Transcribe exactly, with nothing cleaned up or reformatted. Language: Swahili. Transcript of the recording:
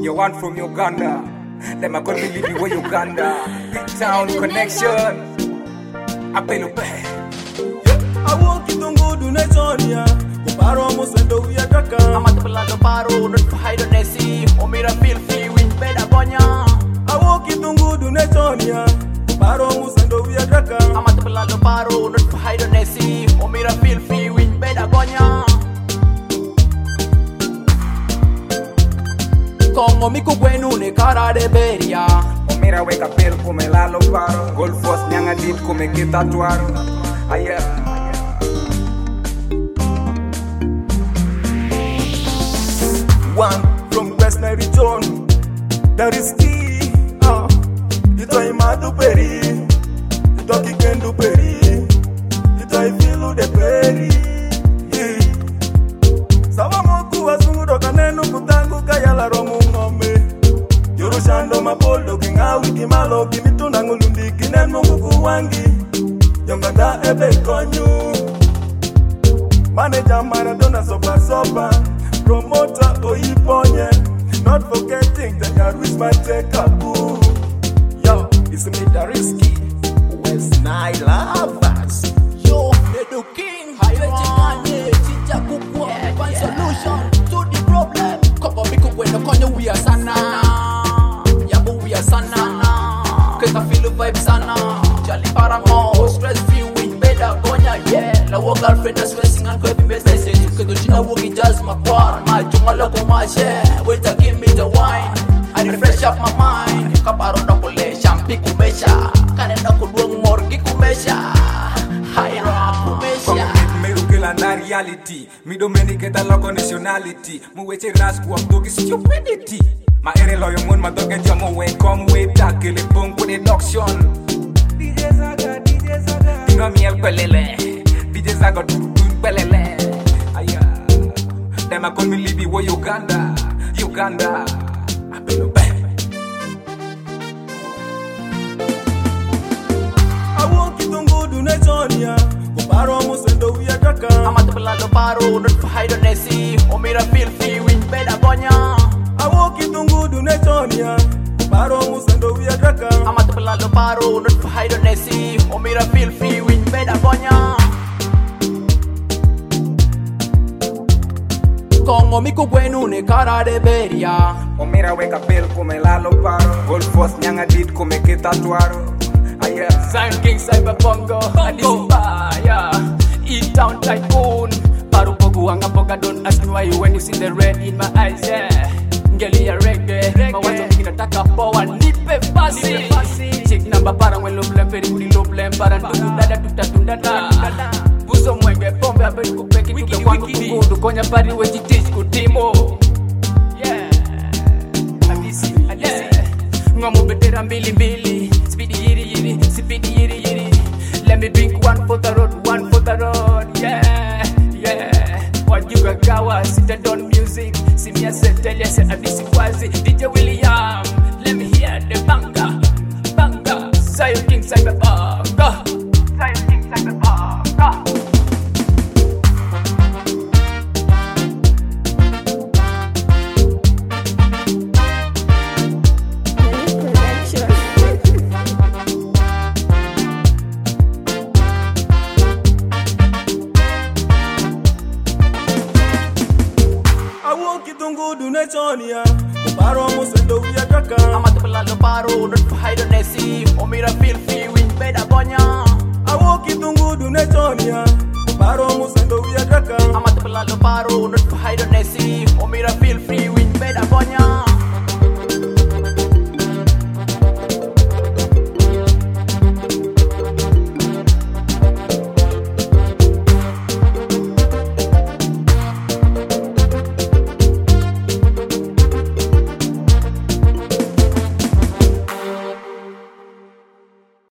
You're one from Uganda. Them I got me live with Uganda. Big town connection. I pay no pay. I walk it on good in Estonia. Paro musendo uyataka. I'm at the Palado Paro, not for hide on Nessie. Omira feel free, win better bonya. I walk it on good in Estonia. Paro musendo uyataka. I'm at the Palado Paro, not for hide on Nessie. Omira feel free, win better bonya. Como mi cubuenu ne cara de beria. Omira weka pel come lalo paro. Golfos nyanga dit come que tatuaro. Aya. One from West Nairobi, that is key. Ah, you try madu peri, you talk again do peri, you try feel the peri. Yeah. Sawa moku wasungudo kanenu kutangu kaya la romu ngome. Yorushando mapolo kinga wiki malo kimituna ngulundi kinenu kukuwangi. Yonganda ebe konyu. Manager Maradona sopa sopa. Promoter Oiponye, not forgetting that I reach my take a boo. Yo, it's me the risky West Nile lovers. Yo, the king, High Chicha Kukwa, one solution to the problem. Come on, because when the corner we are sana, Yabu we are sana, cause I feel the vibe sana. Charlie Paramo, stress free, win better, Konya, yeah. La walk girlfriend is stressing and craving business. Cause walking just my part, my jungala ko my share. Wait to give me the wine, I refresh up my mind. Kaparo na kule, champi kumesha. Kane na kudwang morgi kumesha. Haira kumesha. Me rukela na reality. Me dominicate the local nationality. Mu weche ras kwa mdogi stupidity. Ma ere loyo mon ma doge jamo we come way back. Ele pong kune doction. D J Zaga, D J Zaga. Tinga miel pelele. D J Zaga tutun pelele. Them I call me Libby, wo Uganda, Uganda. I be no bad. I walk it on good in Estonia. Paro musendo uyataka. I'm at the Palado Paro, not for hide on Nessie. Omira feel free, win better bonya. I walk it on good in Estonia. Paro musendo uyataka. I'm at the Palado Paro, not for hide on Nessie. Omira feel free, win better bonya. Como mi cubuenu ne cara de beria. Omira weka pel come lalo paro. Golfos nyanga dit come que tatuaro. Aya. Sign King Cyber Bongo, Adispa, yeah. E-Town Tycoon. Paru pogu anga boga, don't ask me why you when you see the red in my eyes, yeah. Ngeli ya reggae, mawazo mingi nataka power, nipe pasi. Check number parang when loblem, very good loblem, parang ndugu dada tutatundada. Buzo mwenge pombe abeli kupeki tuke kwangu kukudu konya pari wechi teach kutimo. Yeah, Adisi, Adisi. Ngomu betera mbili mbili, speedy yiri yiri, speedy yiri yiri. Let me drink one for the road, one for the road. Yeah, yeah. Wajuga gawa, seated on music. Simia setelia se Adisi kwazi. D J William, let me hear the banga, banga. Sayo King Cyber Banga, Sayo King Cyber Banga. Estonia, Paro musendo uyataka. I'm at the Palado Paro, not for hide on Nessie. Omira feel free, win better bonya. I walk it on good in Estonia, Paro musendo uyataka. I'm at the Palado Paro.